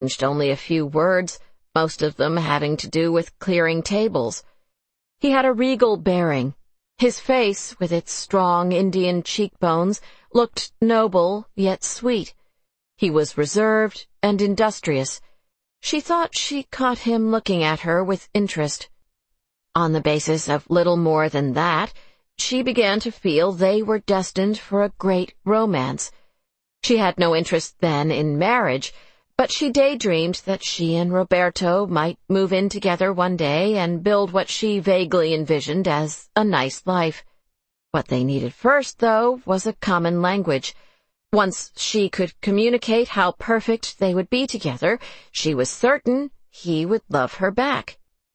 exchanged only a few words, most of them having to do with clearing tables. He had a regal bearing. His face, with its strong Indian cheekbones, looked noble yet sweet. He was reserved and industrious. She thought she caught him looking at her with interest. On the basis of little more than that, she began to feel they were destined for a great romance. She had no interest then in marriage, but she daydreamed that she and Roberto might move in together one day and build what she vaguely envisioned as a nice life. What they needed first, though, was a common language. Once she could communicate how perfect they would be together, she was certain he would love her back.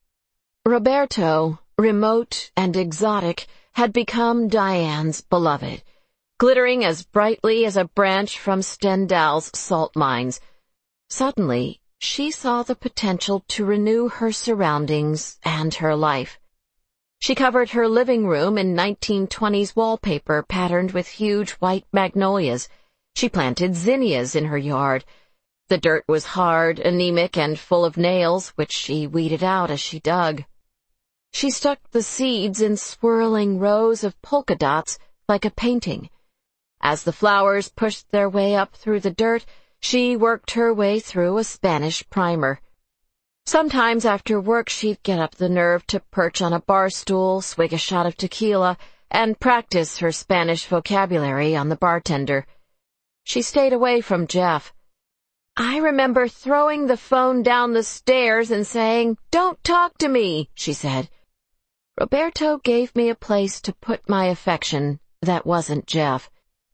Roberto, remote and exotic, had become Diane's beloved, glittering as brightly as a branch from Stendhal's salt mines. Suddenly, she saw the potential to renew her surroundings and her life. She covered her living room in 1920s wallpaper patterned with huge white magnolias. She planted zinnias in her yard. The dirt was hard, anemic, and full of nails, which she weeded out as she dug. She stuck the seeds in swirling rows of polka dots like a painting. As the flowers pushed their way up through the dirt, she worked her way through a Spanish primer. Sometimes after work she'd get up the nerve to perch on a bar stool, swig a shot of tequila, and practice her Spanish vocabulary on the bartender. She stayed away from Jeff. "I remember throwing the phone down the stairs and saying, 'Don't talk to me,'" she said. "Roberto gave me a place to put my affection that wasn't Jeff."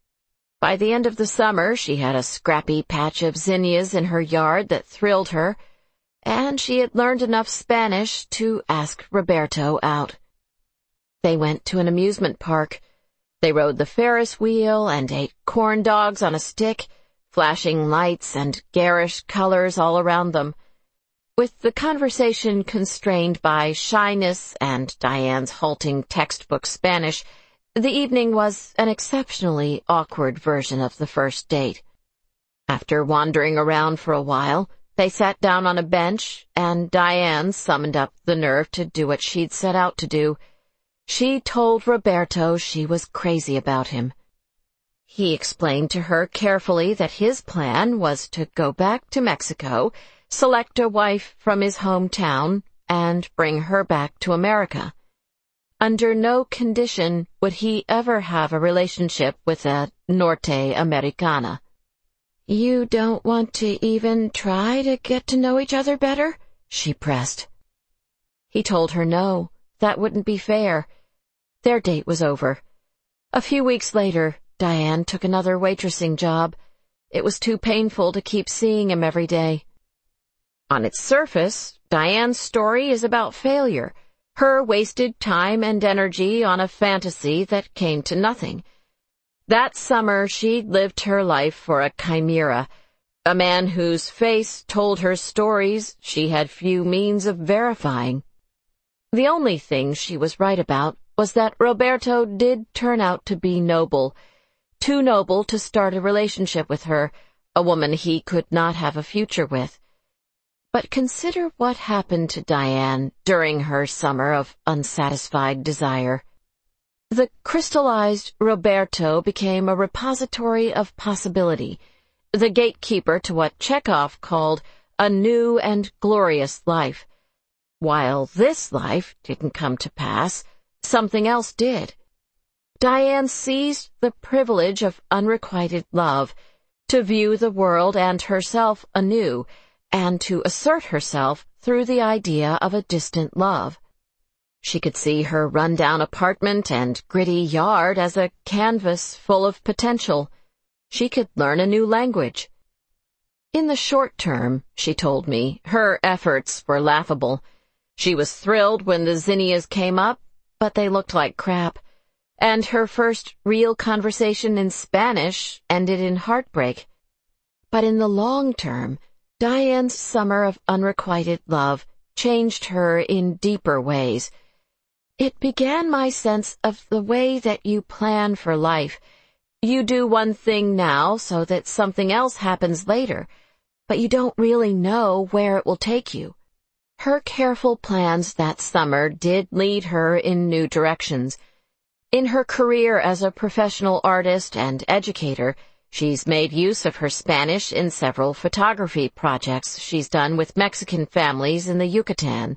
By the end of the summer, she had a scrappy patch of zinnias in her yard that thrilled her, and she had learned enough Spanish to ask Roberto out. They went to an amusement park. They rode the Ferris wheel and ate corn dogs on a stick, flashing lights and garish colors all around them. With the conversation constrained by shyness and Diane's halting textbook Spanish, the evening was an exceptionally awkward version of the first date. After wandering around for a while, they sat down on a bench, and Diane summoned up the nerve to do what she'd set out to do. She told Roberto she was crazy about him. He explained to her carefully that his plan was to go back to Mexico, select a wife from his hometown, and bring her back to America. Under no condition would he ever have a relationship with a Norte Americana. "You don't want to even try to get to know each other better?" she pressed. He told her no, that wouldn't be fair. Their date was over. A few weeks later, Diane took another waitressing job. It was too painful to keep seeing him every day. On its surface, Diane's story is about failure, her wasted time and energy on a fantasy that came to nothing. That summer, she'd lived her life for a chimera, a man whose face told her stories she had few means of verifying. The only thing she was right about was that Roberto did turn out to be noble, too noble to start a relationship with her, a woman he could not have a future with. But consider what happened to Diane during her summer of unsatisfied desire. The crystallized Roberto became a repository of possibility, the gatekeeper to what Chekhov called a new and glorious life. While this life didn't come to pass, something else did. Diane seized the privilege of unrequited love, to view the world and herself anew, and to assert herself through the idea of a distant love. She could see her run-down apartment and gritty yard as a canvas full of potential. She could learn a new language. In the short term, she told me, her efforts were laughable. She was thrilled when the zinnias came up, but they looked like crap, and her first real conversation in Spanish ended in heartbreak. But in the long term, Diane's summer of unrequited love changed her in deeper ways. It began my sense of the way that you plan for life. You do one thing now so that something else happens later. but you don't really know where it will take you. Her careful plans that summer did lead her in new directions. In her career as a professional artist and educator, she's made use of her Spanish in several photography projects she's done with Mexican families in the Yucatan.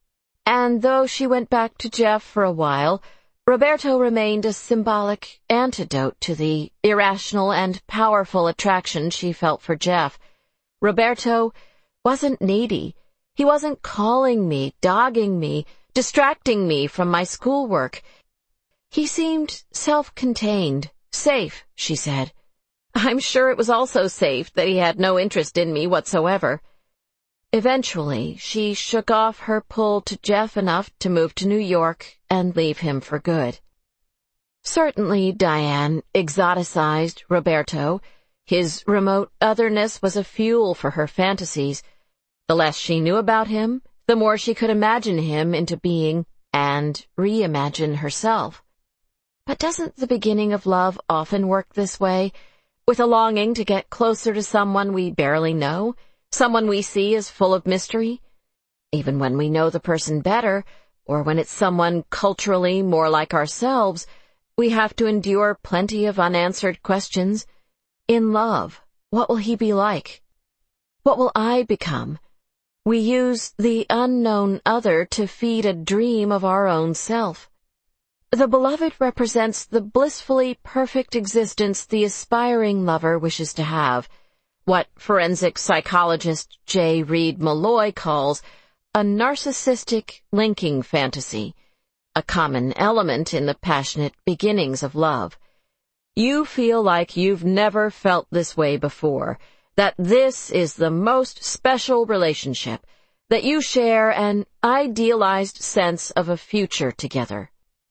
And though she went back to Jeff for a while, Roberto remained a symbolic antidote to the irrational and powerful attraction she felt for Jeff. Roberto wasn't needy. He wasn't calling me, dogging me, distracting me from my schoolwork. He seemed self-contained, safe, she said. I'm sure it was also safe that he had no interest in me whatsoever. Eventually, she shook off her pull to Jeff enough to move to New York and leave him for good. Certainly, Diane exoticized Roberto. His remote otherness was a fuel for her fantasies. The less she knew about him, the more she could imagine him into being and reimagine herself. But doesn't the beginning of love often work this way, with a longing to get closer to someone we barely know? Someone we see as full of mystery? Even when we know the person better, or when it's someone culturally more like ourselves, we have to endure plenty of unanswered questions. In love, what will he be like? What will I become? We use the unknown other to feed a dream of our own self. The beloved represents the blissfully perfect existence the aspiring lover wishes to have, what forensic psychologist J. Reid Malloy calls a narcissistic linking fantasy, a common element in the passionate beginnings of love. You feel like you've never felt this way before, that this is the most special relationship, that you share an idealized sense of a future together.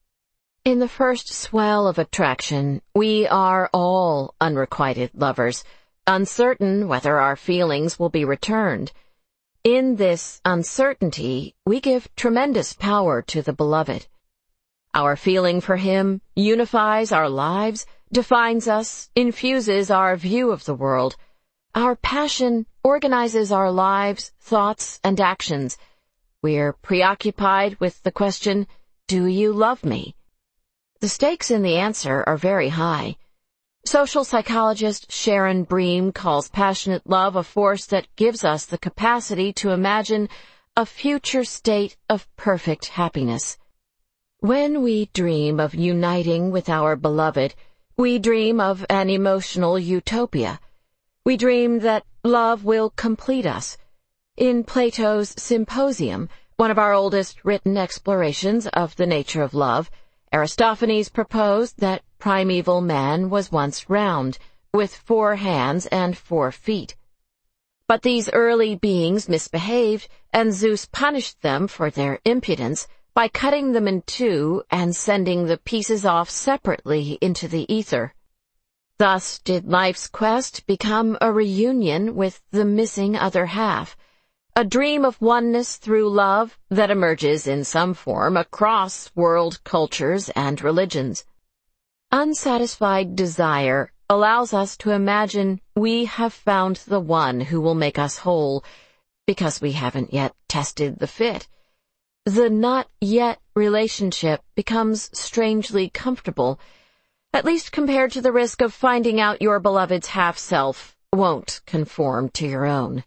In the first swell of attraction, we are all unrequited lovers, uncertain whether our feelings will be returned. In this uncertainty, we give tremendous power to the beloved. Our feeling for him unifies our lives, defines us, infuses our view of the world. Our passion organizes our lives, thoughts, and actions. We're preoccupied with the question, do you love me? The stakes in the answer are very high. Social psychologist Sharon Bream calls passionate love a force that gives us the capacity to imagine a future state of perfect happiness. When we dream of uniting with our beloved, we dream of an emotional utopia. We dream that love will complete us. In Plato's Symposium, one of our oldest written explorations of the nature of love, Aristophanes proposed that primeval man was once round, with 4 hands and 4 feet. But these early beings misbehaved, and Zeus punished them for their impudence by cutting them in 2 and sending the pieces off separately into the ether. Thus did life's quest become a reunion with the missing other half, a dream of oneness through love that emerges in some form across world cultures and religions. Unsatisfied desire allows us to imagine we have found the one who will make us whole, because we haven't yet tested the fit. The not yet relationship becomes strangely comfortable, at least compared to the risk of finding out your beloved's half-self won't conform to your own.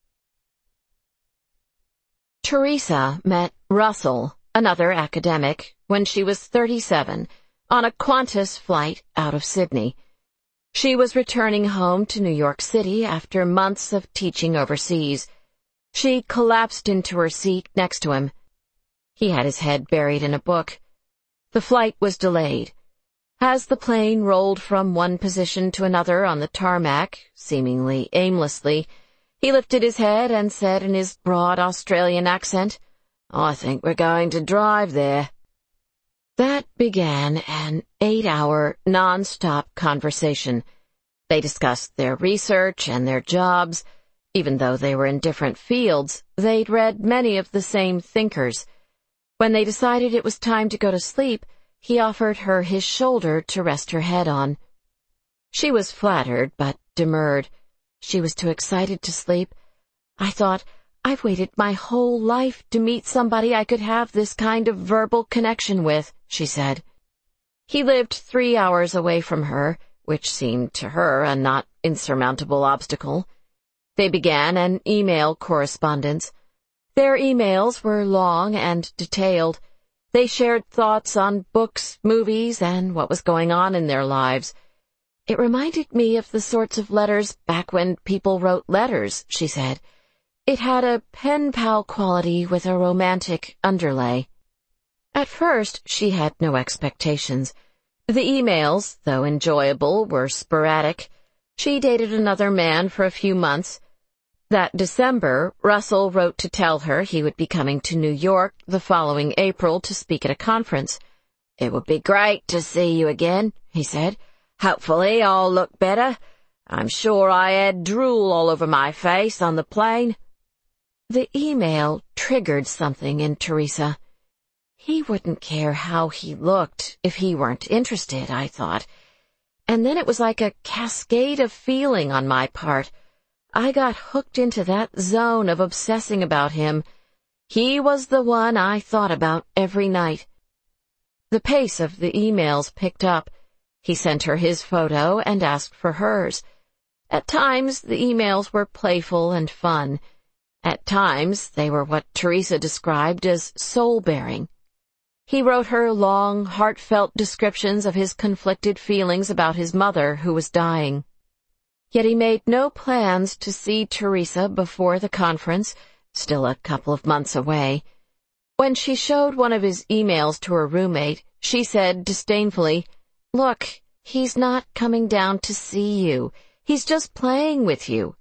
Teresa met Russell, another academic, when she was 37, on a Qantas flight out of Sydney. She was returning home to New York City after months of teaching overseas. She collapsed into her seat next to him. He had his head buried in a book. The flight was delayed. As the plane rolled from one position to another on the tarmac, seemingly aimlessly, he lifted his head and said in his broad Australian accent, "I think we're going to drive there." That began an 8-hour, non-stop conversation. They discussed their research and their jobs. Even though they were in different fields, they'd read many of the same thinkers. When they decided it was time to go to sleep, he offered her his shoulder to rest her head on. She was flattered, but demurred. She was too excited to sleep. I thought, I've waited my whole life to meet somebody I could have this kind of verbal connection with, she said. He lived 3 hours away from her, which seemed to her a not insurmountable obstacle. They began an email correspondence. Their emails were long and detailed. They shared thoughts on books, movies, and what was going on in their lives. It reminded me of the sorts of letters back when people wrote letters, she said. It had a pen pal quality with a romantic underlay. At first, she had no expectations. The emails, though enjoyable, were sporadic. She dated another man for a few months. That December, Russell wrote to tell her he would be coming to New York the following April to speak at a conference. "It would be great to see you again," he said. "Hopefully I'll look better. I'm sure I had drool all over my face on the plane." The email triggered something in Teresa. He wouldn't care how he looked if he weren't interested, I thought. And then it was like a cascade of feeling on my part. I got hooked into that zone of obsessing about him. He was the one I thought about every night. The pace of the emails picked up. He sent her his photo and asked for hers. At times, the emails were playful and fun. At times, they were what Teresa described as soul-bearing. He wrote her long, heartfelt descriptions of his conflicted feelings about his mother, who was dying. Yet he made no plans to see Teresa before the conference, still a couple of months away. When she showed one of his emails to her roommate, she said disdainfully, "Look, he's not coming down to see you. He's just playing with you."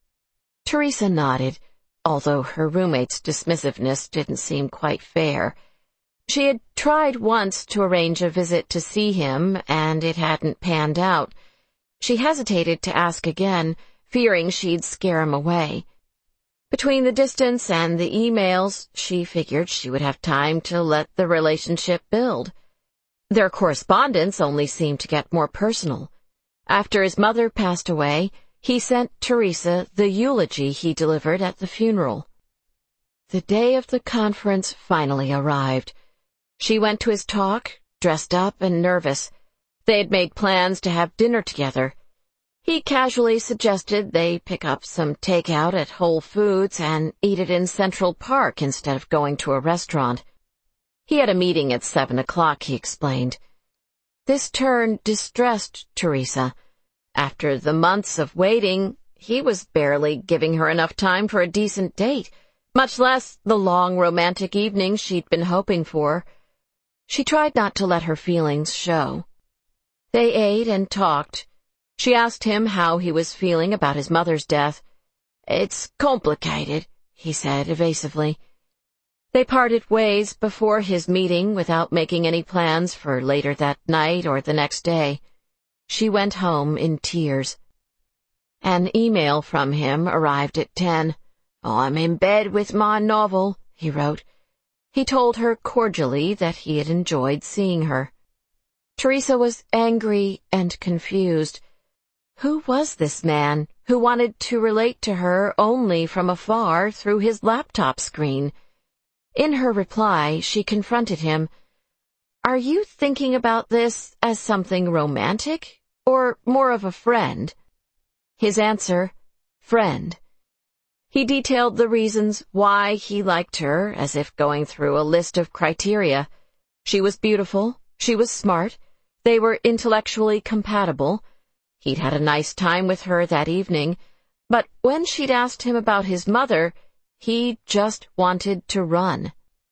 Teresa nodded, although her roommate's dismissiveness didn't seem quite fair. She had tried once to arrange a visit to see him, and it hadn't panned out. She hesitated to ask again, fearing she'd scare him away. Between the distance and the emails, she figured she would have time to let the relationship build. Their correspondence only seemed to get more personal. After his mother passed away, he sent Teresa the eulogy he delivered at the funeral. The day of the conference finally arrived. She went to his talk, dressed up and nervous. They had made plans to have dinner together. He casually suggested they pick up some takeout at Whole Foods and eat it in Central Park instead of going to a restaurant. He had a meeting at 7 o'clock, he explained. This turn distressed Teresa. After the months of waiting, he was barely giving her enough time for a decent date, much less the long romantic evening she'd been hoping for. She tried not to let her feelings show. They ate and talked. She asked him how he was feeling about his mother's death. "It's complicated," he said evasively. They parted ways before his meeting without making any plans for later that night or the next day. She went home in tears. An email from him arrived at 10. "I'm in bed with my novel," he wrote. He told her cordially that he had enjoyed seeing her. Teresa was angry and confused. Who was this man who wanted to relate to her only from afar through his laptop screen? In her reply, she confronted him. "Are you thinking about this as something romantic, or more of a friend?" His answer, friend. He detailed the reasons why he liked her, as if going through a list of criteria. She was beautiful, she was smart, they were intellectually compatible. He'd had a nice time with her that evening, but when she'd asked him about his mother, he just wanted to run.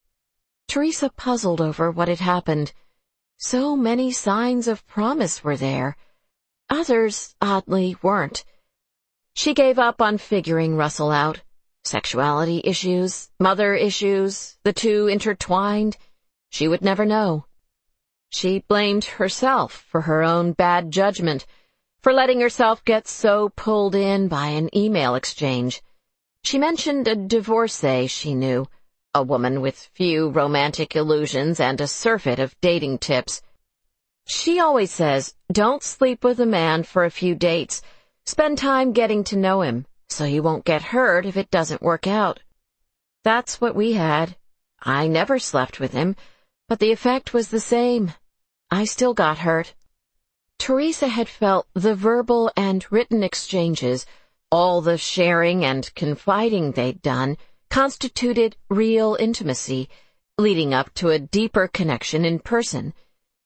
Teresa puzzled over what had happened. So many signs of promise were there. Others, oddly, weren't. She gave up on figuring Russell out. Sexuality issues, mother issues, the two intertwined. She would never know. She blamed herself for her own bad judgment, for letting herself get so pulled in by an email exchange. She mentioned a divorcee she knew, a woman with few romantic illusions and a surfeit of dating tips. "She always says, don't sleep with a man for a few dates. Spend time getting to know him, so you won't get hurt if it doesn't work out. That's what we had. I never slept with him, but the effect was the same. I still got hurt. Teresa had felt the verbal and written exchanges, all the sharing and confiding they'd done, constituted real intimacy, leading up to a deeper connection in person.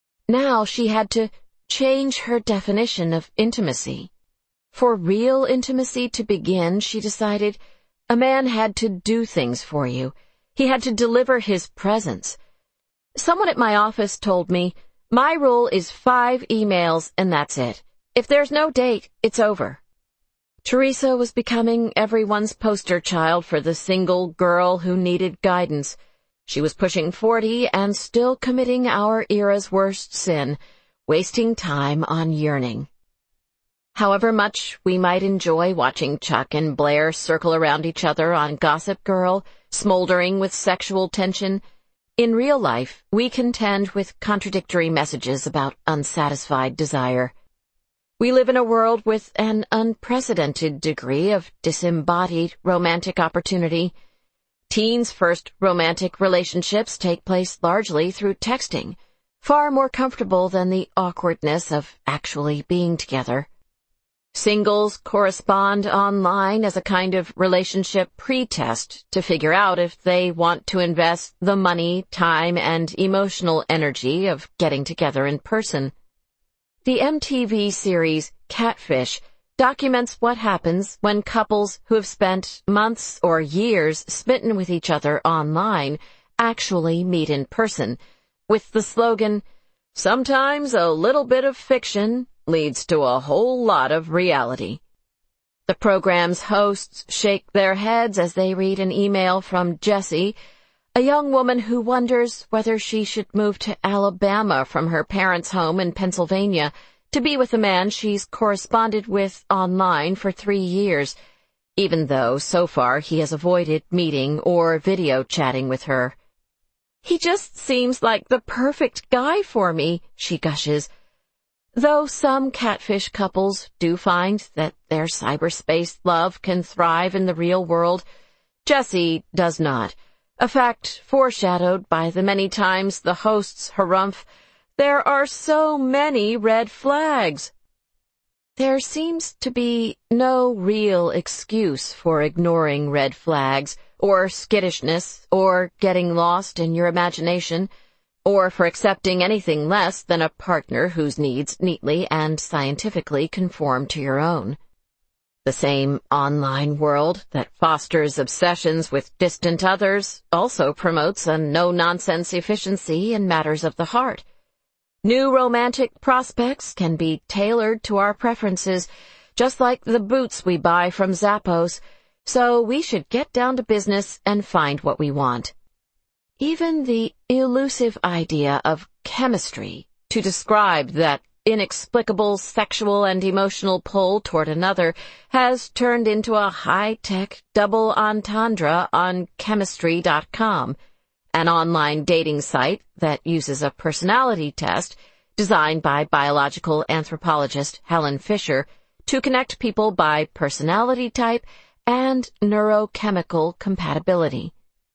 Now she had to change her definition of intimacy. For real intimacy to begin, she decided, a man had to do things for you. He had to deliver his presence. Someone at my office told me, my rule is 5 emails and that's it. If there's no date, it's over. Teresa was becoming everyone's poster child for the single girl who needed guidance. She was pushing 40 and still committing our era's worst sin, wasting time on yearning. However much we might enjoy watching Chuck and Blair circle around each other on Gossip Girl, smoldering with sexual tension, in real life we contend with contradictory messages about unsatisfied desire. We live in a world with an unprecedented degree of disembodied romantic opportunity. Teens' first romantic relationships take place largely through texting, far more comfortable than the awkwardness of actually being together. Singles correspond online as a kind of relationship pre-test to figure out if they want to invest the money, time, and emotional energy of getting together in person. The MTV series Catfish documents what happens when couples who have spent months or years smitten with each other online actually meet in person, with the slogan, "Sometimes a little bit of fiction leads to a whole lot of reality." The program's hosts shake their heads as they read an email from Jessie, a young woman who wonders whether she should move to Alabama from her parents' home in Pennsylvania to be with a man she's corresponded with online for 3 years, even though so far he has avoided meeting or video chatting with her. "He just seems like the perfect guy for me," she gushes. Though some catfish couples do find that their cyberspace love can thrive in the real world, Jessie does not, a fact foreshadowed by the many times the hosts harumph, "There are so many red flags." There seems to be no real excuse for ignoring red flags, or skittishness, or getting lost in your imagination, or for accepting anything less than a partner whose needs neatly and scientifically conform to your own. The same online world that fosters obsessions with distant others also promotes a no-nonsense efficiency in matters of the heart. New romantic prospects can be tailored to our preferences, just like the boots we buy from Zappos, so we should get down to business and find what we want. Even the elusive idea of chemistry to describe that inexplicable sexual and emotional pull toward another has turned into a high-tech double entendre on chemistry.com, an online dating site that uses a personality test designed by biological anthropologist Helen Fisher to connect people by personality type and neurochemical compatibility.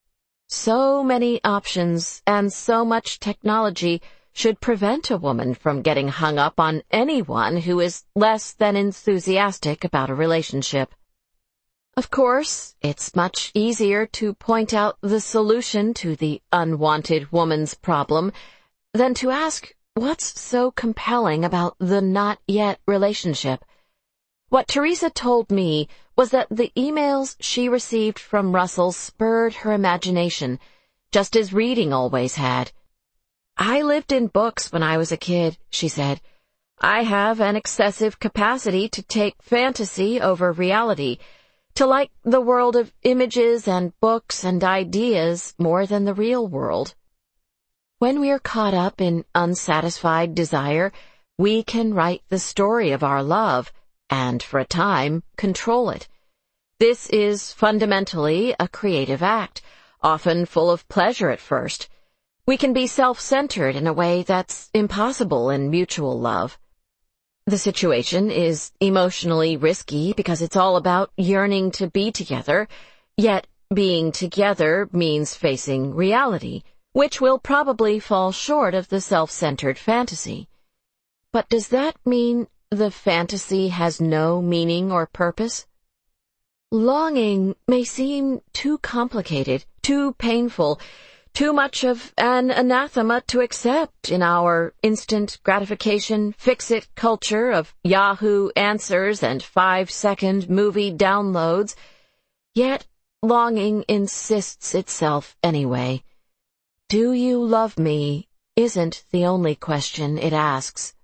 So many options and so much technology should prevent a woman from getting hung up on anyone who is less than enthusiastic about a relationship. Of course, it's much easier to point out the solution to the unwanted woman's problem than to ask what's so compelling about the not-yet relationship. What Teresa told me was that the emails she received from Russell spurred her imagination, just as reading always had. "I lived in books when I was a kid," she said. "I have an excessive capacity to take fantasy over reality, to like the world of images and books and ideas more than the real world." When we are caught up in unsatisfied desire, we can write the story of our love, and for a time, control it. This is fundamentally a creative act, often full of pleasure at first. We can be self-centered in a way that's impossible in mutual love. The situation is emotionally risky because it's all about yearning to be together, yet being together means facing reality, which will probably fall short of the self-centered fantasy. But does that mean the fantasy has no meaning or purpose? Longing may seem too complicated, too painful, too much of an anathema to accept in our instant gratification, fix-it culture of Yahoo answers and 5-second movie downloads. Yet longing insists itself anyway. Do you love me isn't the only question it asks.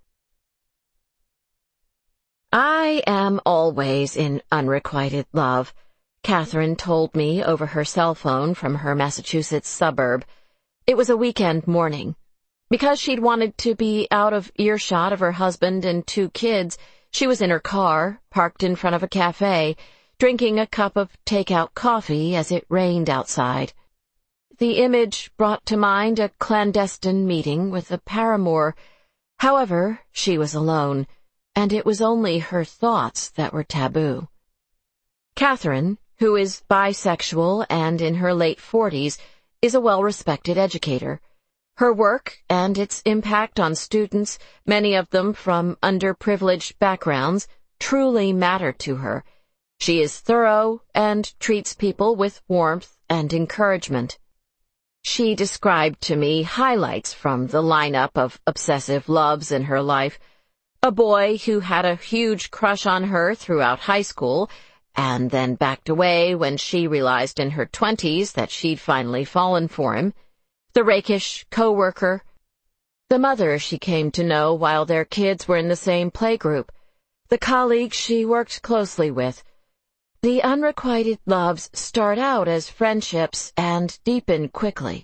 I am always in unrequited love, Catherine told me over her cell phone from her Massachusetts suburb. It was a weekend morning. Because she'd wanted to be out of earshot of her husband and 2 kids, she was in her car, parked in front of a cafe, drinking a cup of take-out coffee as it rained outside. The image brought to mind a clandestine meeting with a paramour. However, she was alone, and it was only her thoughts that were taboo. Catherine, who is bisexual and in her late 40s, is a well-respected educator. Her work and its impact on students, many of them from underprivileged backgrounds, truly matter to her. She is thorough and treats people with warmth and encouragement. She described to me highlights from the lineup of obsessive loves in her life: a boy who had a huge crush on her throughout high school and then backed away when she realized in her 20s that she'd finally fallen for him, the rakish coworker, the mother she came to know while their kids were in the same playgroup, the colleague she worked closely with. The unrequited loves start out as friendships and deepen quickly.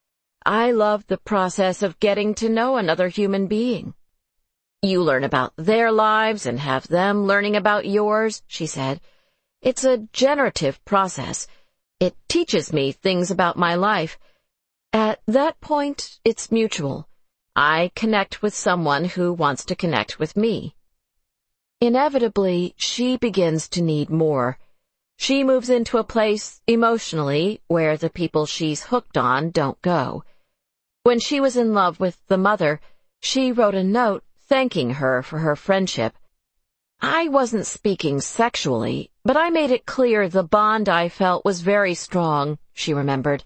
I love the process of getting to know another human being. You learn about their lives and have them learning about yours, she said. It's a generative process. It teaches me things about my life. At that point, it's mutual. I connect with someone who wants to connect with me. Inevitably, she begins to need more. She moves into a place, emotionally, where the people she's hooked on don't go. When she was in love with the mother, she wrote a note thanking her for her friendship. I wasn't speaking sexually, but I made it clear the bond I felt was very strong, she remembered.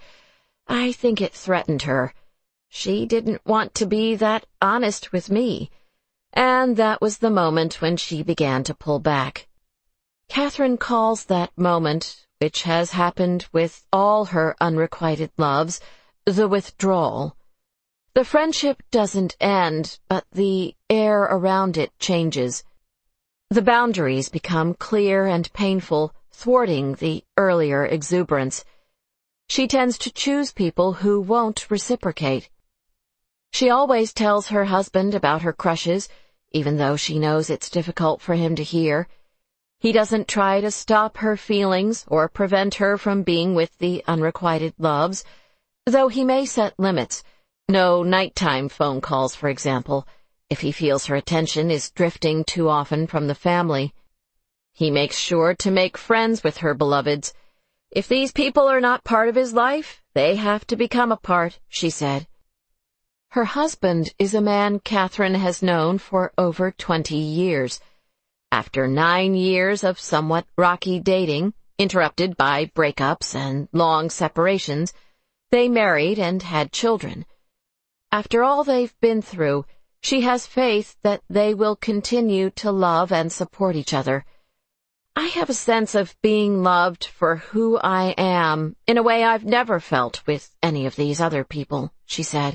I think it threatened her. She didn't want to be that honest with me. And that was the moment when she began to pull back. Catherine calls that moment, which has happened with all her unrequited loves, the withdrawal. The friendship doesn't end, but the air around it changes. The boundaries become clear and painful, thwarting the earlier exuberance. She tends to choose people who won't reciprocate. She always tells her husband about her crushes, even though she knows it's difficult for him to hear. He doesn't try to stop her feelings or prevent her from being with the unrequited loves, though he may set limits. No nighttime phone calls, for example, if he feels her attention is drifting too often from the family. He makes sure to make friends with her beloveds. If these people are not part of his life, they have to become a part, she said. Her husband is a man Catherine has known for over 20 years. After 9 years of somewhat rocky dating, interrupted by breakups and long separations, they married and had children. After all they've been through, she has faith that they will continue to love and support each other. I have a sense of being loved for who I am in a way I've never felt with any of these other people, she said.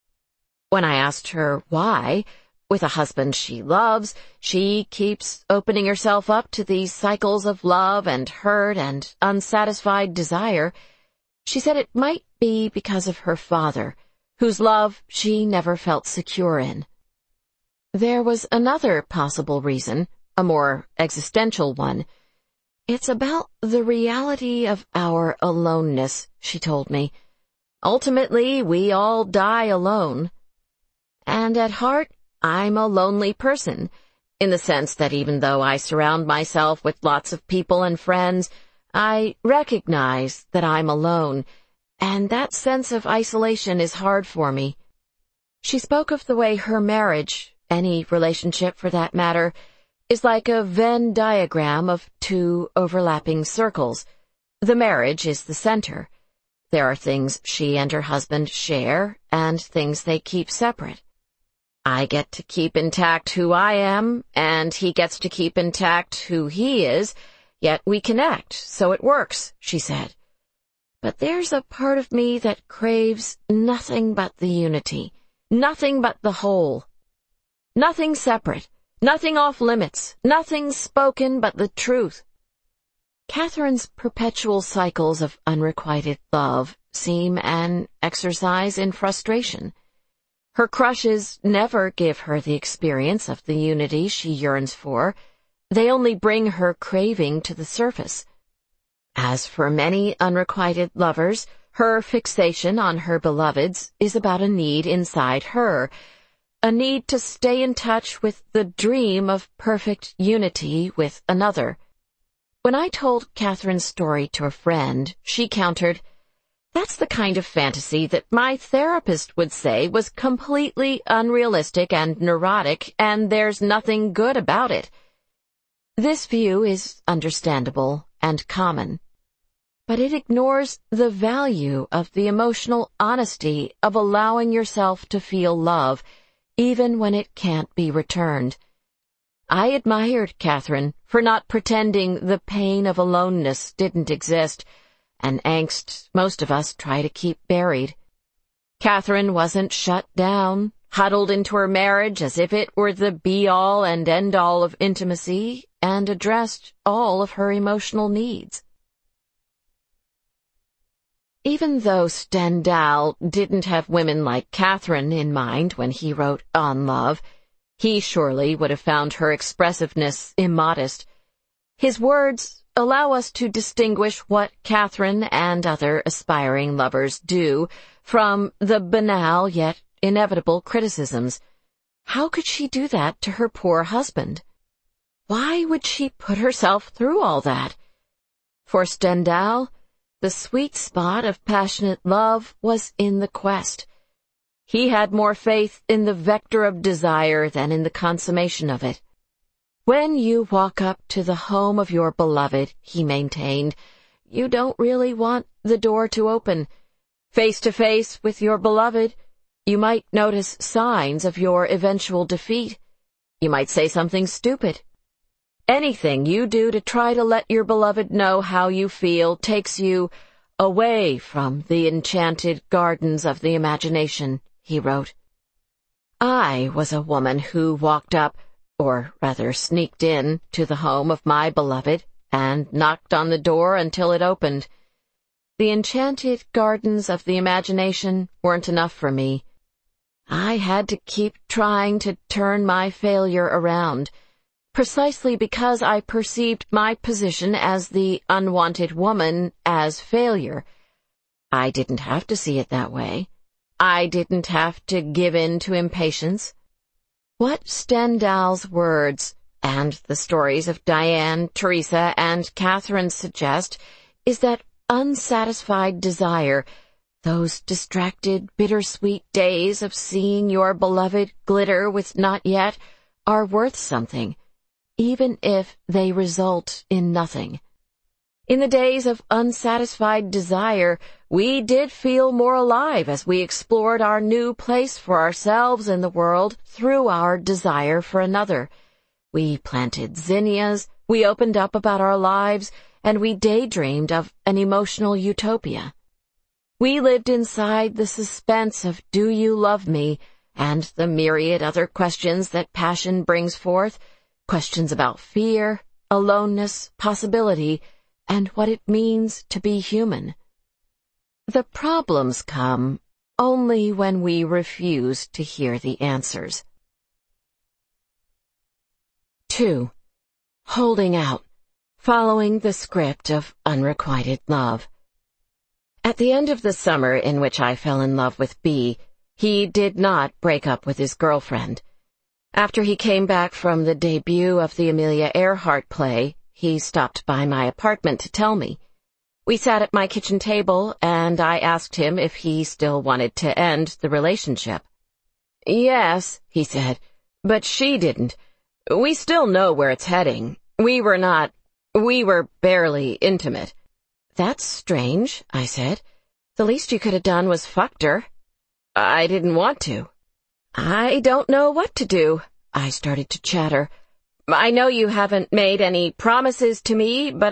When I asked her why, with a husband she loves, she keeps opening herself up to these cycles of love and hurt and unsatisfied desire, she said it might be because of her father, whose love she never felt secure in. There was another possible reason, a more existential one. It's about the reality of our aloneness, she told me. Ultimately, we all die alone. And at heart, I'm a lonely person, in the sense that even though I surround myself with lots of people and friends, I recognize that I'm alone, and that sense of isolation is hard for me. She spoke of the way her marriage, any relationship for that matter, is like a Venn diagram of two overlapping circles. The marriage is the center. There are things she and her husband share, and things they keep separate. I get to keep intact who I am, and he gets to keep intact who he is, yet we connect, so it works, she said. But there's a part of me that craves nothing but the unity, nothing but the whole. Nothing separate, nothing off limits, nothing spoken but the truth. Catherine's perpetual cycles of unrequited love seem an exercise in frustration. Her crushes never give her the experience of the unity she yearns for. They only bring her craving to the surface. As for many unrequited lovers, her fixation on her beloveds is about a need inside her, a need to stay in touch with the dream of perfect unity with another. When I told Catherine's story to a friend, she countered, "That's the kind of fantasy that my therapist would say was completely unrealistic and neurotic, and there's nothing good about it." This view is understandable and common, but it ignores the value of the emotional honesty of allowing yourself to feel love, even when it can't be returned. I admired Catherine for not pretending the pain of aloneness didn't exist, an angst most of us try to keep buried. Catherine wasn't shut down, huddled into her marriage as if it were the be-all and end-all of intimacy, and addressed all of her emotional needs. Even though Stendhal didn't have women like Catherine in mind when he wrote On Love, he surely would have found her expressiveness immodest. His words allow us to distinguish what Catherine and other aspiring lovers do from the banal yet inevitable criticisms. How could she do that to her poor husband? Why would she put herself through all that? For Stendhal, the sweet spot of passionate love was in the quest. He had more faith in the vector of desire than in the consummation of it. When you walk up to the home of your beloved, he maintained, you don't really want the door to open. Face to face with your beloved, you might notice signs of your eventual defeat. You might say something stupid. Anything you do to try to let your beloved know how you feel takes you away from the enchanted gardens of the imagination, he wrote. I was a woman who walked up, or rather sneaked in, to the home of my beloved and knocked on the door until it opened. The enchanted gardens of the imagination weren't enough for me. I had to keep trying to turn my failure around, precisely because I perceived my position as the unwanted woman as failure. I didn't have to see it that way. I didn't have to give in to impatience. What Stendhal's words and the stories of Diane, Teresa, and Catherine suggest is that unsatisfied desire, those distracted, bittersweet days of seeing your beloved glitter with not yet, are worth something, even if they result in nothing. In the days of unsatisfied desire, we did feel more alive as we explored our new place for ourselves in the world through our desire for another. We planted zinnias, we opened up about our lives, and we daydreamed of an emotional utopia. We lived inside the suspense of "Do you love me?" and the myriad other questions that passion brings forth, questions about fear, aloneness, possibility, and what it means to be human. The problems come only when we refuse to hear the answers. 2. Holding out, following the script of unrequited love. At the end of the summer in which I fell in love with B, he did not break up with his girlfriend. After he came back from the debut of the Amelia Earhart play, he stopped by my apartment to tell me. We sat at my kitchen table, and I asked him if he still wanted to end the relationship. "Yes," he said, "but she didn't. We still know where it's heading. We were barely intimate." "That's strange," I said. "The least you could have done was fucked her." "I didn't want to." "I don't know what to do," I started to chatter. "I know you haven't made any promises to me, but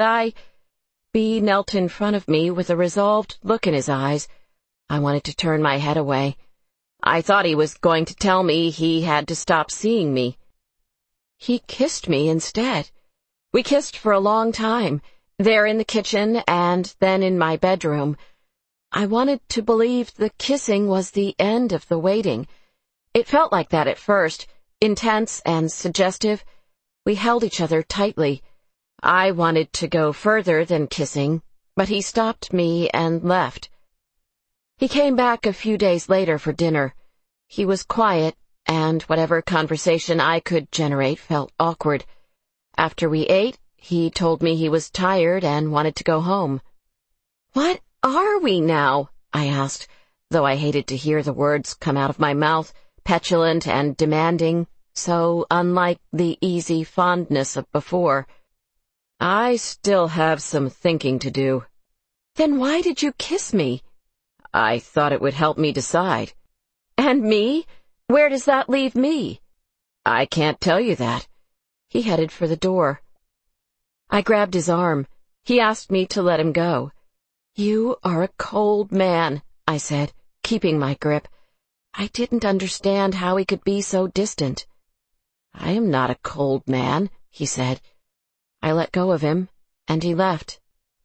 B knelt in front of me with a resolved look in his eyes. I wanted to turn my head away. I thought he was going to tell me he had to stop seeing me. He kissed me instead. We kissed for a long time, there in the kitchen and then in my bedroom. I wanted to believe the kissing was the end of the waiting. It felt like that at first, intense and suggestive. We held each other tightly. I wanted to go further than kissing, but he stopped me and left. He came back a few days later for dinner. He was quiet, and whatever conversation I could generate felt awkward. After we ate, he told me he was tired and wanted to go home. "What are we now?" I asked, though I hated to hear the words come out of my mouth, petulant and demanding, so unlike the easy fondness of before. "I still have some thinking to do." "Then why did you kiss me?" "I thought it would help me decide." "And me? Where does that leave me?" "I can't tell you that." He headed for the door. I grabbed his arm. He asked me to let him go. "You are a cold man," I said, keeping my grip. I didn't understand how he could be so distant. "I am not a cold man," he said. I let go of him, and he left.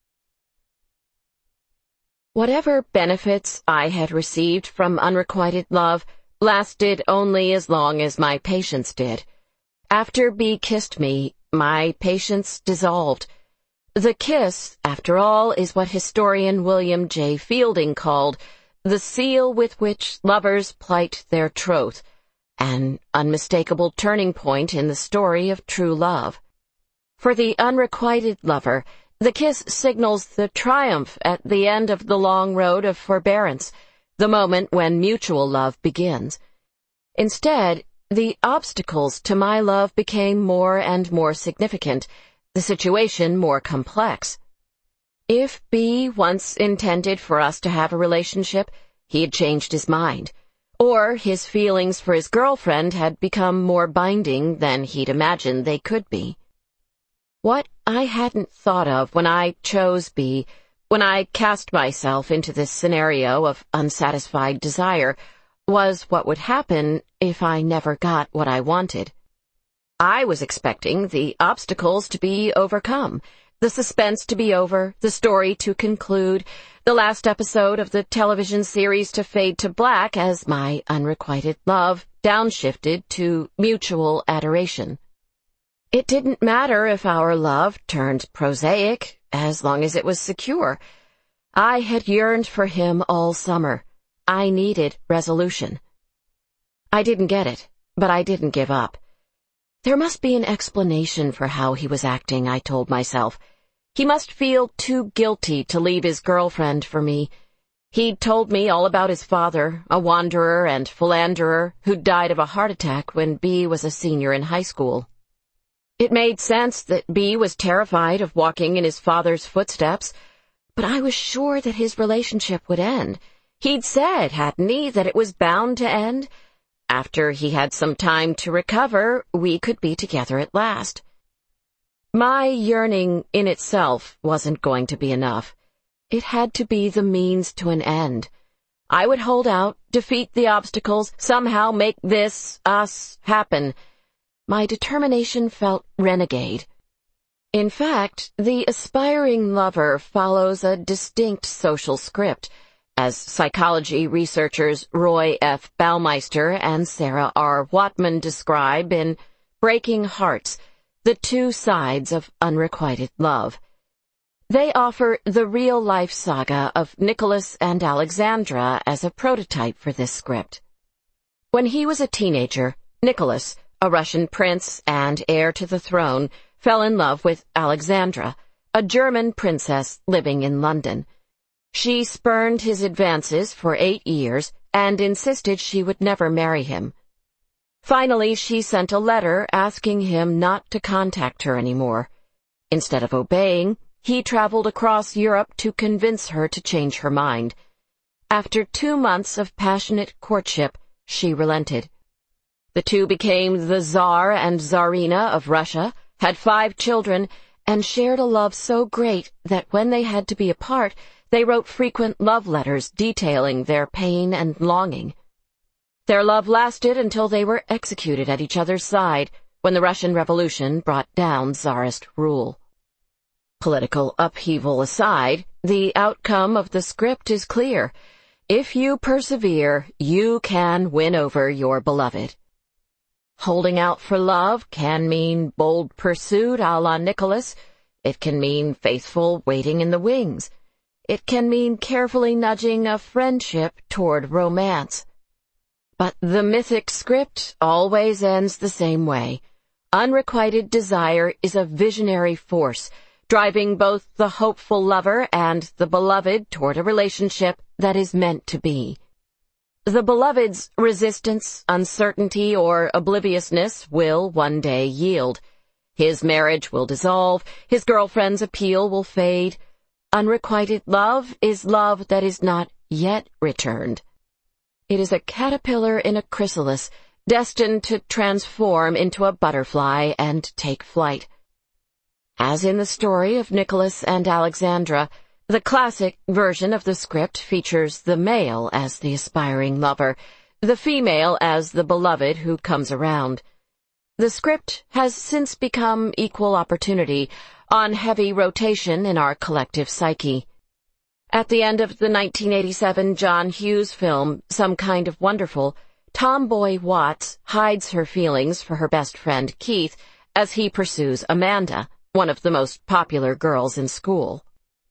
Whatever benefits I had received from unrequited love lasted only as long as my patience did. After B kissed me, my patience dissolved. The kiss, after all, is what historian William J. Fielding called the seal with which lovers plight their troth, an unmistakable turning point in the story of true love. For the unrequited lover, the kiss signals the triumph at the end of the long road of forbearance, the moment when mutual love begins. Instead, the obstacles to my love became more and more significant, the situation more complex. If B once intended for us to have a relationship, he had changed his mind, or his feelings for his girlfriend had become more binding than he'd imagined they could be. What I hadn't thought of when I chose B, when I cast myself into this scenario of unsatisfied desire, was what would happen if I never got what I wanted. I was expecting the obstacles to be overcome, the suspense to be over, the story to conclude, the last episode of the television series to fade to black as my unrequited love downshifted to mutual adoration. It didn't matter if our love turned prosaic, as long as it was secure. I had yearned for him all summer. I needed resolution. I didn't get it, but I didn't give up. There must be an explanation for how he was acting, I told myself. He must feel too guilty to leave his girlfriend for me. He'd told me all about his father, a wanderer and philanderer who died of a heart attack when B was a senior in high school. It made sense that B was terrified of walking in his father's footsteps, but I was sure that his relationship would end. He'd said, hadn't he, that it was bound to end? After he had some time to recover, we could be together at last. My yearning in itself wasn't going to be enough. It had to be the means to an end. I would hold out, defeat the obstacles, somehow make this, us, happen. My determination felt renegade. In fact, the aspiring lover follows a distinct social script, as psychology researchers Roy F. Baumeister and Sarah R. Watman describe in Breaking Hearts, The Two Sides of Unrequited Love. They offer the real-life saga of Nicholas and Alexandra as a prototype for this script. When he was a teenager, Nicholas, a Russian prince and heir to the throne, fell in love with Alexandra, a German princess living in London. She spurned his advances for 8 years and insisted she would never marry him. Finally, she sent a letter asking him not to contact her anymore. Instead of obeying, he traveled across Europe to convince her to change her mind. After 2 months of passionate courtship, she relented. The two became the Tsar and Tsarina of Russia, had 5 children, and shared a love so great that when they had to be apart, they wrote frequent love letters detailing their pain and longing. Their love lasted until they were executed at each other's side when the Russian Revolution brought down Tsarist rule. Political upheaval aside, the outcome of the script is clear. If you persevere, you can win over your beloved. Holding out for love can mean bold pursuit a la Nicholas. It can mean faithful waiting in the wings. It can mean carefully nudging a friendship toward romance. But the mythic script always ends the same way. Unrequited desire is a visionary force, driving both the hopeful lover and the beloved toward a relationship that is meant to be. The beloved's resistance, uncertainty, or obliviousness will one day yield. His marriage will dissolve, his girlfriend's appeal will fade. Unrequited love is love that is not yet returned. It is a caterpillar in a chrysalis, destined to transform into a butterfly and take flight. As in the story of Nicholas and Alexandra, the classic version of the script features the male as the aspiring lover, the female as the beloved who comes around. The script has since become equal opportunity, on heavy rotation in our collective psyche. At the end of the 1987 John Hughes film, Some Kind of Wonderful, tomboy Watts hides her feelings for her best friend Keith as he pursues Amanda, one of the most popular girls in school.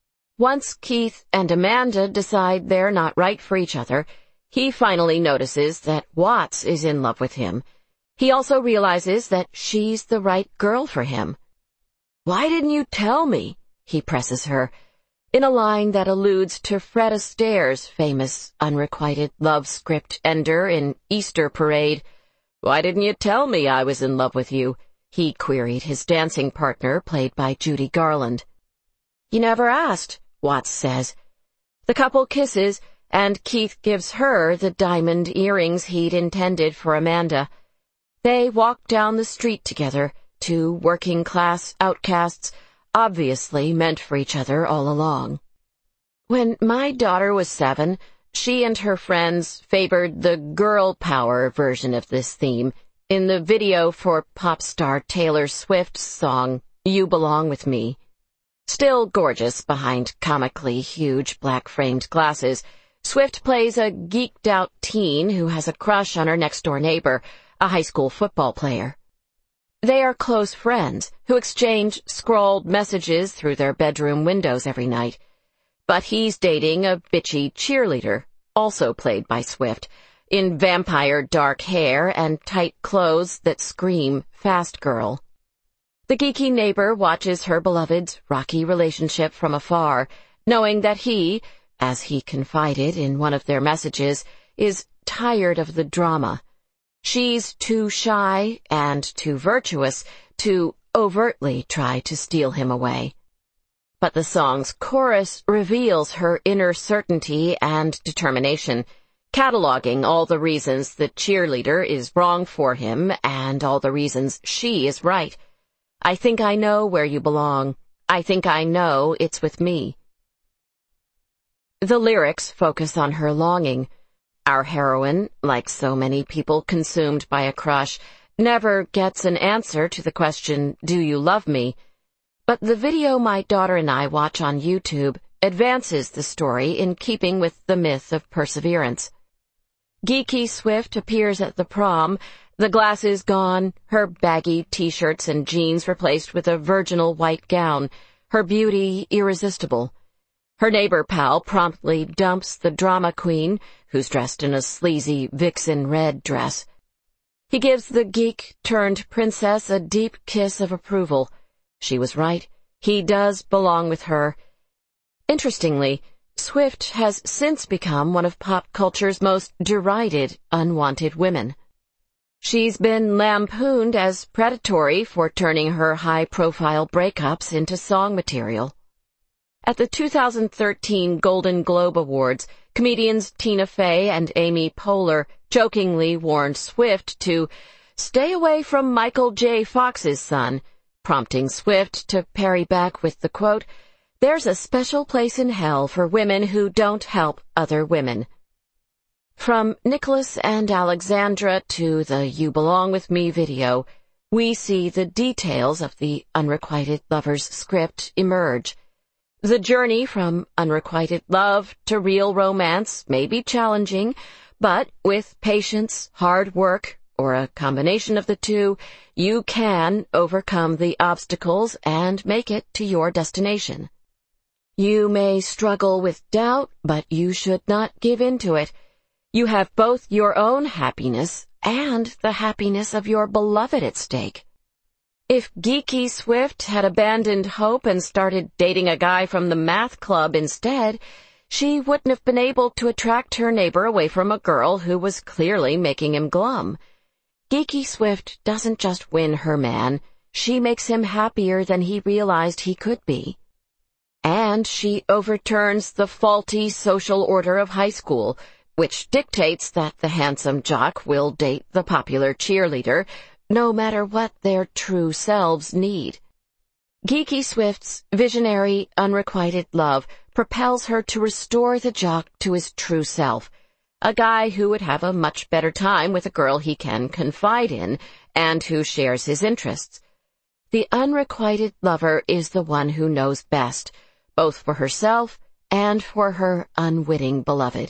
Once Keith and Amanda decide they're not right for each other, he finally notices that Watts is in love with him. He also realizes that she's the right girl for him. "Why didn't you tell me?" he presses her, in a line that alludes to Fred Astaire's famous unrequited love script ender in Easter Parade. "Why didn't you tell me I was in love with you?" he queried his dancing partner, played by Judy Garland. "You never asked," Watts says. The couple kisses, and Keith gives her the diamond earrings he'd intended for Amanda. They walk down the street together, two working-class outcasts, obviously meant for each other all along. When my daughter was 7, she and her friends favored the girl power version of this theme in the video for pop star Taylor Swift's song, You Belong With Me. Still gorgeous behind comically huge black-framed glasses, Swift plays a geeked-out teen who has a crush on her next-door neighbor, a high school football player. They are close friends who exchange scrawled messages through their bedroom windows every night. But he's dating a bitchy cheerleader, also played by Swift, in vampire dark hair and tight clothes that scream fast girl. The geeky neighbor watches her beloved's rocky relationship from afar, knowing that he, as he confided in one of their messages, is tired of the drama. She's too shy and too virtuous to overtly try to steal him away. But the song's chorus reveals her inner certainty and determination, cataloging all the reasons the cheerleader is wrong for him and all the reasons she is right. "I think I know where you belong. I think I know it's with me." The lyrics focus on her longing. Our heroine, like so many people consumed by a crush, never gets an answer to the question, "Do you love me?" But the video my daughter and I watch on YouTube advances the story in keeping with the myth of perseverance. Geeky Swift appears at the prom, the glasses gone, her baggy t-shirts and jeans replaced with a virginal white gown, her beauty irresistible. Her neighbor pal promptly dumps the drama queen, who's dressed in a sleazy vixen red dress. He gives the geek-turned-princess a deep kiss of approval. She was right. He does belong with her. Interestingly, Swift has since become one of pop culture's most derided, unwanted women. She's been lampooned as predatory for turning her high-profile breakups into song material. At the 2013 Golden Globe Awards, comedians Tina Fey and Amy Poehler jokingly warned Swift to stay away from Michael J. Fox's son, prompting Swift to parry back with the quote, "There's a special place in hell for women who don't help other women." From Nicholas and Alexandra to the You Belong With Me video, we see the details of the Unrequited Lovers script emerge. The journey from unrequited love to real romance may be challenging, but with patience, hard work, or a combination of the two, you can overcome the obstacles and make it to your destination. You may struggle with doubt, but you should not give in to it. You have both your own happiness and the happiness of your beloved at stake. If Geeky Swift had abandoned hope and started dating a guy from the math club instead, she wouldn't have been able to attract her neighbor away from a girl who was clearly making him glum. Geeky Swift doesn't just win her man, she makes him happier than he realized he could be. And she overturns the faulty social order of high school, which dictates that the handsome jock will date the popular cheerleader, no matter what their true selves need. Geeky Swift's visionary, unrequited love propels her to restore the jock to his true self, a guy who would have a much better time with a girl he can confide in and who shares his interests. The unrequited lover is the one who knows best, both for herself and for her unwitting beloved.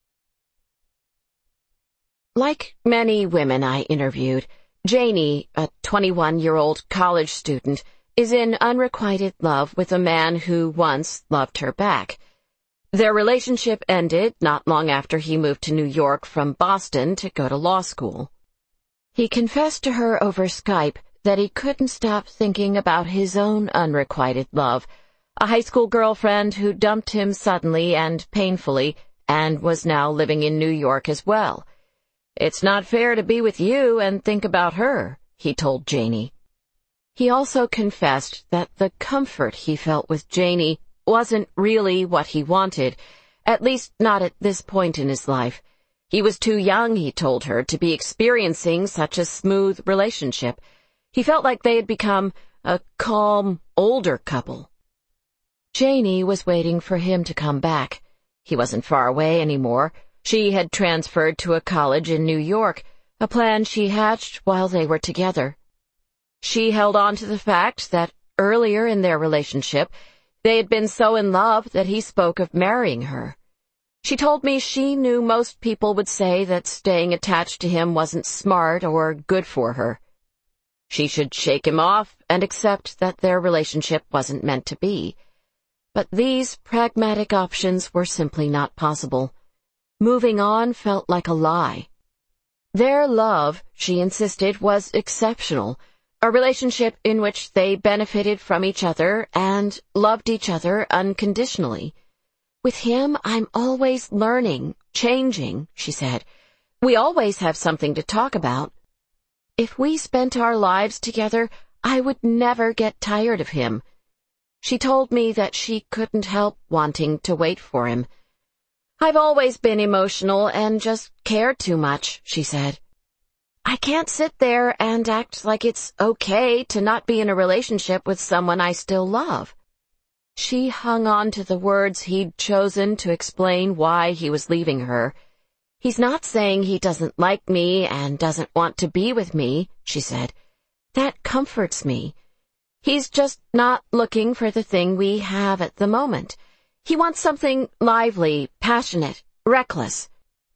Like many women I interviewed, Janie, a 21-year-old college student, is in unrequited love with a man who once loved her back. Their relationship ended not long after he moved to New York from Boston to go to law school. He confessed to her over Skype that he couldn't stop thinking about his own unrequited love, a high school girlfriend who dumped him suddenly and painfully and was now living in New York as well. "It's not fair to be with you and think about her," he told Janie. He also confessed that the comfort he felt with Janie wasn't really what he wanted, at least not at this point in his life. He was too young, he told her, to be experiencing such a smooth relationship. He felt like they had become a calm, older couple. Janie was waiting for him to come back. He wasn't far away anymore. She had transferred to a college in New York, a plan she hatched while they were together. She held on to the fact that earlier in their relationship, they had been so in love that he spoke of marrying her. She told me she knew most people would say that staying attached to him wasn't smart or good for her. She should shake him off and accept that their relationship wasn't meant to be. But these pragmatic options were simply not possible. Moving on felt like a lie. Their love, she insisted, was exceptional, a relationship in which they benefited from each other and loved each other unconditionally. "With him, I'm always learning, changing," she said. "We always have something to talk about. If we spent our lives together, I would never get tired of him." She told me that she couldn't help wanting to wait for him. "I've always been emotional and just cared too much," she said. "I can't sit there and act like it's okay to not be in a relationship with someone I still love." She hung on to the words he'd chosen to explain why he was leaving her. "He's not saying he doesn't like me and doesn't want to be with me," she said. "That comforts me. He's just not looking for the thing we have at the moment. He wants something lively, passionate, reckless."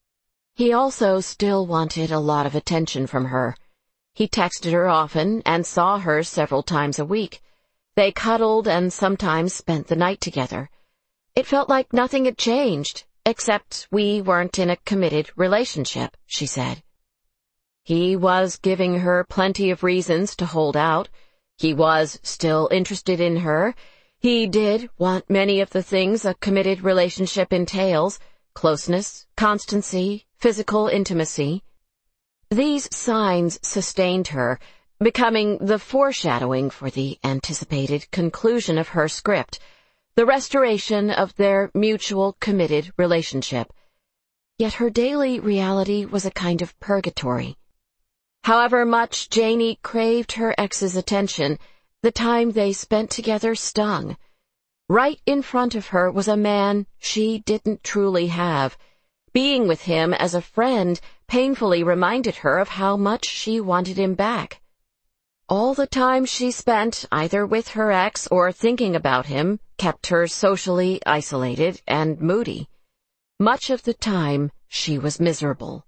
He also still wanted a lot of attention from her. He texted her often and saw her several times a week. They cuddled and sometimes spent the night together. "It felt like nothing had changed, except we weren't in a committed relationship," she said. He was giving her plenty of reasons to hold out. He was still interested in her. He did want many of the things a committed relationship entails: closeness, constancy, physical intimacy. These signs sustained her, becoming the foreshadowing for the anticipated conclusion of her script, the restoration of their mutual committed relationship. Yet her daily reality was a kind of purgatory. However much Janey craved her ex's attention, the time they spent together stung. Right in front of her was a man she didn't truly have. Being with him as a friend painfully reminded her of how much she wanted him back. All the time she spent either with her ex or thinking about him kept her socially isolated and moody. Much of the time she was miserable.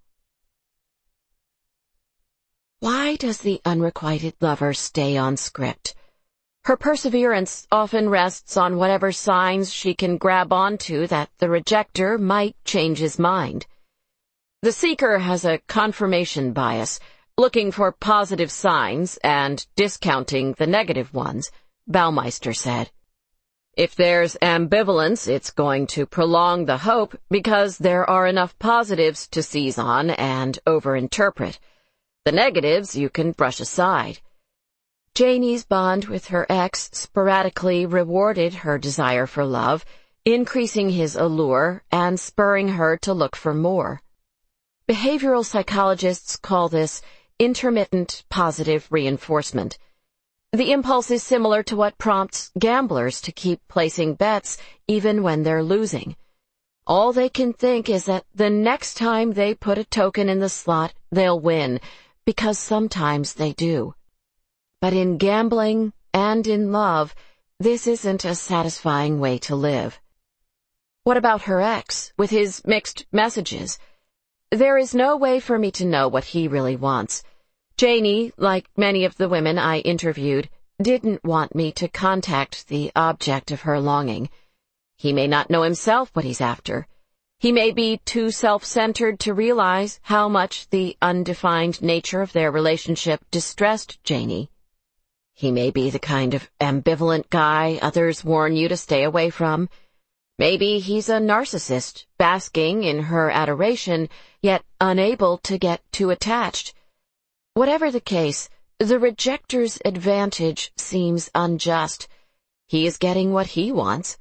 Why does the unrequited lover stay on script? Her perseverance often rests on whatever signs she can grab onto that the rejecter might change his mind. The seeker has a confirmation bias, looking for positive signs and discounting the negative ones, Baumeister said. If there's ambivalence, it's going to prolong the hope because there are enough positives to seize on and overinterpret. The negatives you can brush aside. Janey's bond with her ex sporadically rewarded her desire for love, increasing his allure and spurring her to look for more. Behavioral psychologists call this intermittent positive reinforcement. The impulse is similar to what prompts gamblers to keep placing bets even when they're losing. All they can think is that the next time they put a token in the slot, they'll win, because sometimes they do. But in gambling and in love, this isn't a satisfying way to live. What about her ex, with his mixed messages? There is no way for me to know what he really wants. Janey, like many of the women I interviewed, didn't want me to contact the object of her longing. He may not know himself what he's after. He may be too self-centered to realize how much the undefined nature of their relationship distressed Janey. He may be the kind of ambivalent guy others warn you to stay away from. Maybe he's a narcissist, basking in her adoration, yet unable to get too attached. Whatever the case, the rejecter's advantage seems unjust. He is getting what he wants.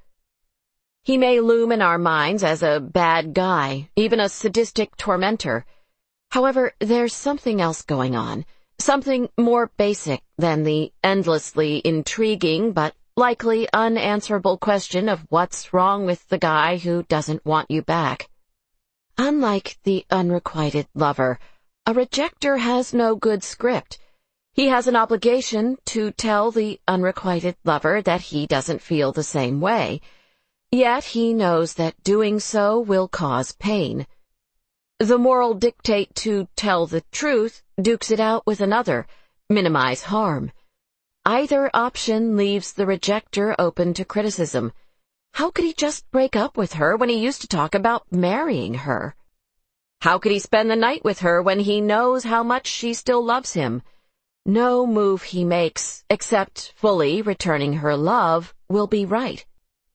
He may loom in our minds as a bad guy, even a sadistic tormentor. However, there's something else going on, something more basic than the endlessly intriguing but likely unanswerable question of what's wrong with the guy who doesn't want you back. Unlike the unrequited lover, a rejecter has no good script. He has an obligation to tell the unrequited lover that he doesn't feel the same way. Yet he knows that doing so will cause pain. The moral dictate to tell the truth dukes it out with another, minimize harm. Either option leaves the rejecter open to criticism. How could he just break up with her when he used to talk about marrying her? How could he spend the night with her when he knows how much she still loves him? No move he makes, except fully returning her love, will be right.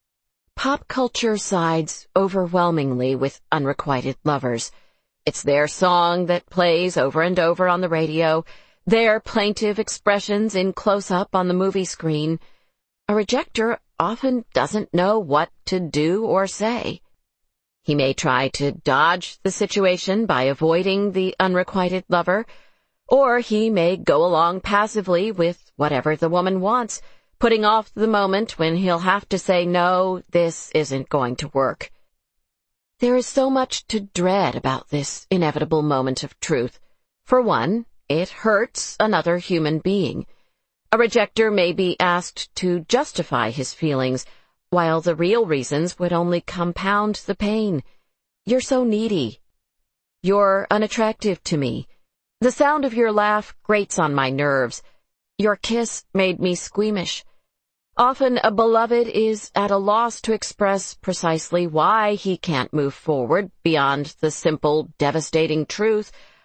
Pop culture sides overwhelmingly with unrequited lovers. It's their song that plays over and over on the radio, their plaintive expressions in close-up on the movie screen. A rejecter often doesn't know what to do or say. He may try to dodge the situation by avoiding the unrequited lover, or he may go along passively with whatever the woman wants, putting off the moment when he'll have to say, no, this isn't going to work. There is so much to dread about this inevitable moment of truth. For one, it hurts another human being. A rejecter may be asked to justify his feelings, while the real reasons would only compound the pain. You're so needy. You're unattractive to me. The sound of your laugh grates on my nerves. Your kiss made me squeamish. Often a beloved is at a loss to express precisely why he can't move forward beyond the simple, devastating truth,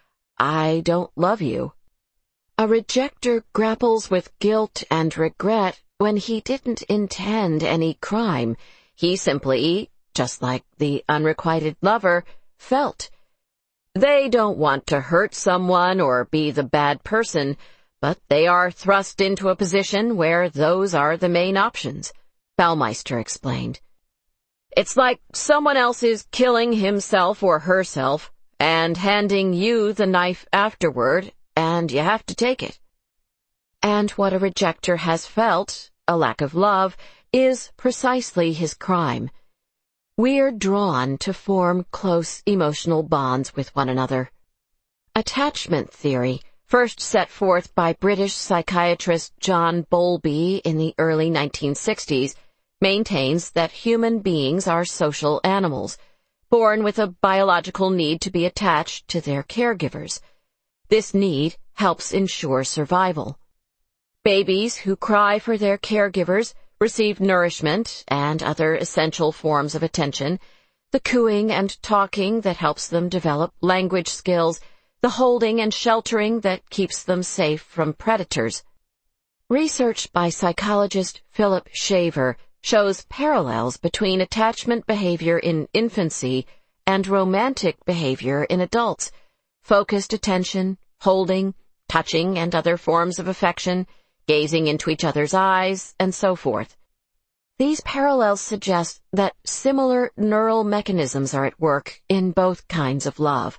"I don't love you." A rejecter grapples with guilt and regret when he didn't intend any crime. He simply, just like the unrequited lover, felt. They don't want to hurt someone or be the bad person, but they are thrust into a position where those are the main options, Baumeister explained. It's like someone else is killing himself or herself and handing you the knife afterward, and you have to take it. And what a rejecter has felt, a lack of love, is precisely his crime. We're drawn to form close emotional bonds with one another. Attachment theory, first set forth by British psychiatrist John Bowlby in the early 1960s, maintains that human beings are social animals, born with a biological need to be attached to their caregivers. This need helps ensure survival. Babies who cry for their caregivers receive nourishment and other essential forms of attention, the cooing and talking that helps them develop language skills, the holding and sheltering that keeps them safe from predators. Research by psychologist Philip Shaver shows parallels between attachment behavior in infancy and romantic behavior in adults. Focused attention, holding, touching, and other forms of affection, gazing into each other's eyes, and so forth. These parallels suggest that similar neural mechanisms are at work in both kinds of love.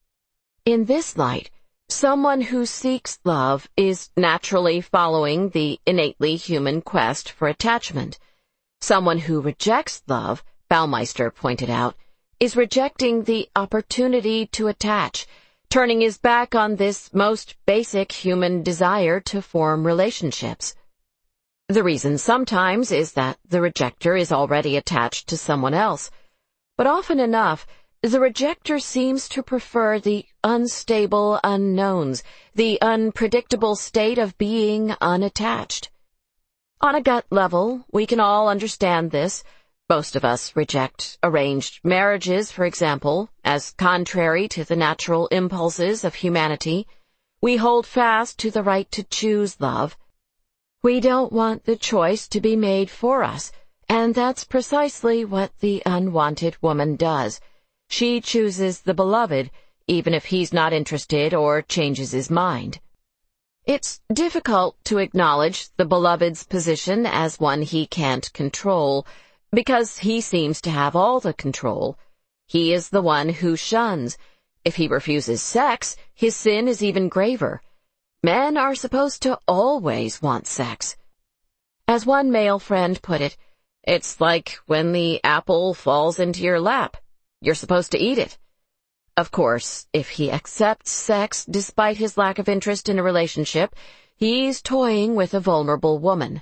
In this light, someone who seeks love is naturally following the innately human quest for attachment. Someone who rejects love, Baumeister pointed out, is rejecting the opportunity to attach, turning his back on this most basic human desire to form relationships. The reason sometimes is that the rejecter is already attached to someone else, but often enough, the rejecter seems to prefer the unstable unknowns, the unpredictable state of being unattached. On a gut level, we can all understand this. Most of us reject arranged marriages, for example, as contrary to the natural impulses of humanity. We hold fast to the right to choose love. We don't want the choice to be made for us, and that's precisely what the unwanted woman does. She chooses the beloved, even if he's not interested or changes his mind. It's difficult to acknowledge the beloved's position as one he can't control, because he seems to have all the control. He is the one who shuns. If he refuses sex, his sin is even graver. Men are supposed to always want sex. As one male friend put it, it's like when the apple falls into your lap. You're supposed to eat it. Of course, if he accepts sex despite his lack of interest in a relationship, he's toying with a vulnerable woman.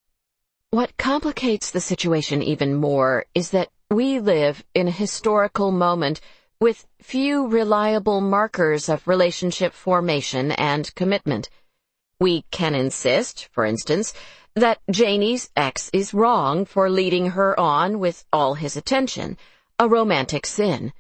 What complicates the situation even more is that we live in a historical moment with few reliable markers of relationship formation and commitment. We can insist, for instance, that Janie's ex is wrong for leading her on with all his attention, a romantic sin.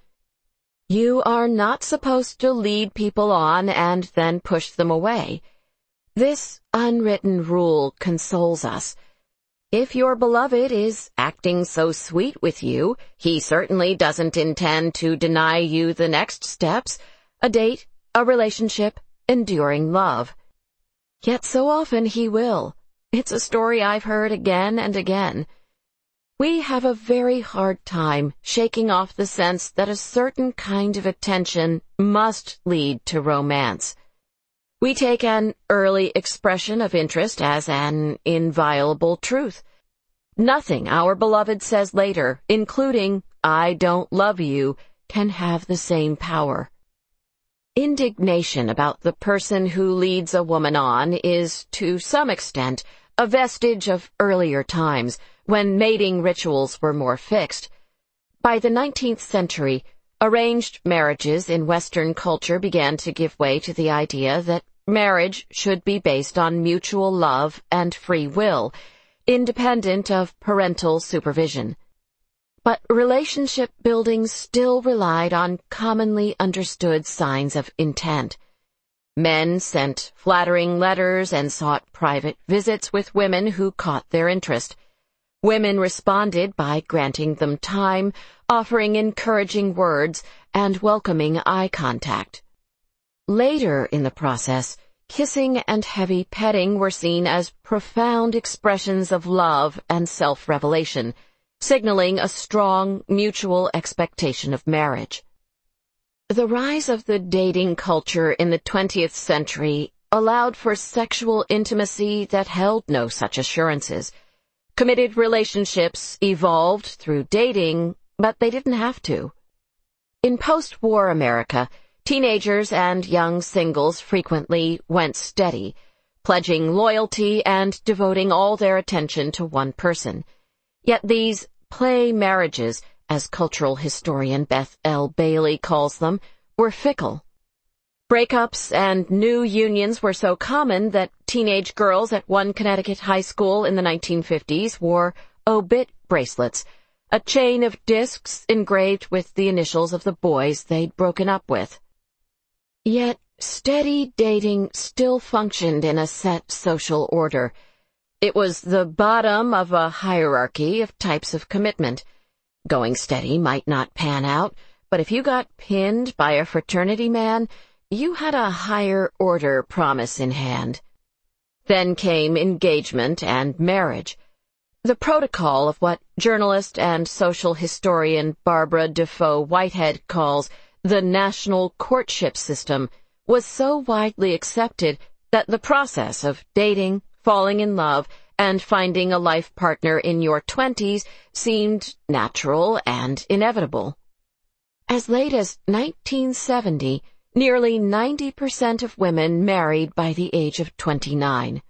You are not supposed to lead people on and then push them away. This unwritten rule consoles us. If your beloved is acting so sweet with you, he certainly doesn't intend to deny you the next steps, a date, a relationship, enduring love. Yet so often he will. It's a story I've heard again and again. We have a very hard time shaking off the sense that a certain kind of attention must lead to romance. We take an early expression of interest as an inviolable truth. Nothing our beloved says later, including, "I don't love you," can have the same power. Indignation about the person who leads a woman on is, to some extent, a vestige of earlier times, when mating rituals were more fixed. By the 19th century, arranged marriages in Western culture began to give way to the idea that marriage should be based on mutual love and free will, independent of parental supervision. But relationship building still relied on commonly understood signs of intent. Men sent flattering letters and sought private visits with women who caught their interest. Women responded by granting them time, offering encouraging words, and welcoming eye contact. Later in the process, kissing and heavy petting were seen as profound expressions of love and self-revelation, signaling a strong mutual expectation of marriage. The rise of the dating culture in the 20th century allowed for sexual intimacy that held no such assurances. Committed relationships evolved through dating, but they didn't have to. In post-war America, teenagers and young singles frequently went steady, pledging loyalty and devoting all their attention to one person. Yet these play marriages, as cultural historian Beth L. Bailey calls them, were fickle. Breakups and new unions were so common that teenage girls at one Connecticut high school in the 1950s wore obit bracelets, a chain of discs engraved with the initials of the boys they'd broken up with. Yet steady dating still functioned in a set social order. It was the bottom of a hierarchy of types of commitment. Going steady might not pan out, but if you got pinned by a fraternity man, you had a higher order promise in hand. Then came engagement and marriage. The protocol of what journalist and social historian Barbara Defoe Whitehead calls the national courtship system was so widely accepted that the process of dating, falling in love, and finding a life partner in your 20s seemed natural and inevitable. As late as 1970, nearly 90% of women married by the age of 29.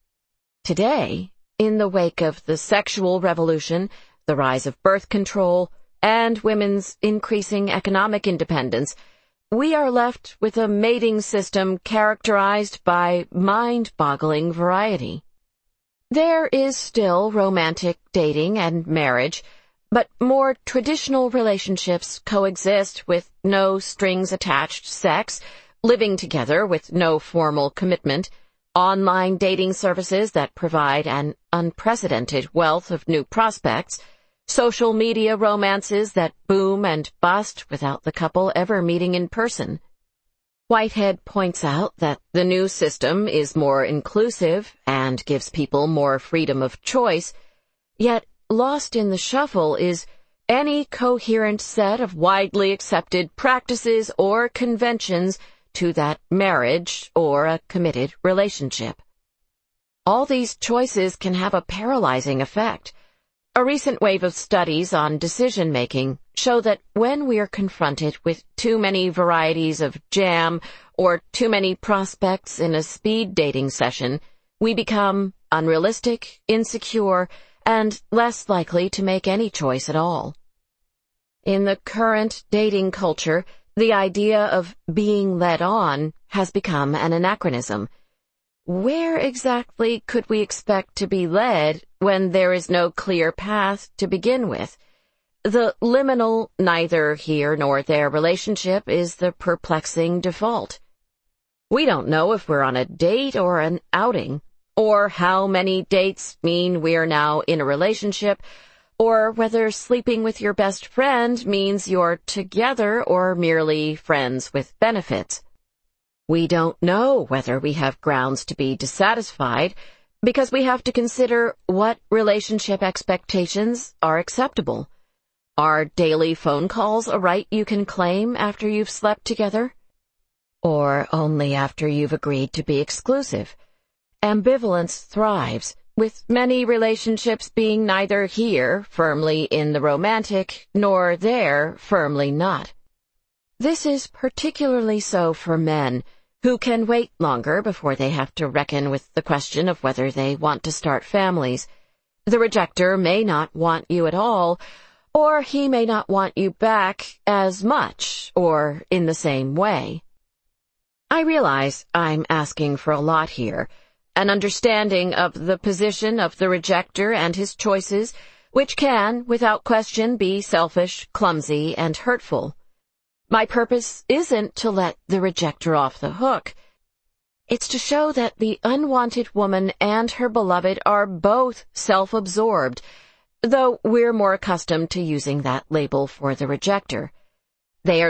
Today, in the wake of the sexual revolution, the rise of birth control, and women's increasing economic independence, we are left with a mating system characterized by mind-boggling variety. There is still romantic dating and marriage, but more traditional relationships coexist with no strings-attached sex, living together with no formal commitment, online dating services that provide an unprecedented wealth of new prospects, social media romances that boom and bust without the couple ever meeting in person. Whitehead points out that the new system is more inclusive and gives people more freedom of choice, yet lost in the shuffle is any coherent set of widely accepted practices or conventions to that marriage or a committed relationship. All these choices can have a paralyzing effect. A recent wave of studies on decision-making show that when we are confronted with too many varieties of jam or too many prospects in a speed dating session, we become unrealistic, insecure, and less likely to make any choice at all. In the current dating culture, the idea of being led on has become an anachronism. Where exactly could we expect to be led when there is no clear path to begin with? The liminal neither here nor there relationship is the perplexing default. We don't know if we're on a date or an outing, or how many dates mean we're now in a relationship, or whether sleeping with your best friend means you're together or merely friends with benefits. We don't know whether we have grounds to be dissatisfied because we have to consider what relationship expectations are acceptable. Are daily phone calls a right you can claim after you've slept together? Or only after you've agreed to be exclusive? Ambivalence thrives, with many relationships being neither here, firmly in the romantic, nor there, firmly not. This is particularly so for men, who can wait longer before they have to reckon with the question of whether they want to start families. The rejecter may not want you at all, or he may not want you back as much, or in the same way. I realize I'm asking for a lot here, an understanding of the position of the rejecter and his choices, which can, without question, be selfish, clumsy, and hurtful. My purpose isn't to let the rejecter off the hook. It's to show that the unwanted woman and her beloved are both self-absorbed, though we're more accustomed to using that label for the rejecter. They are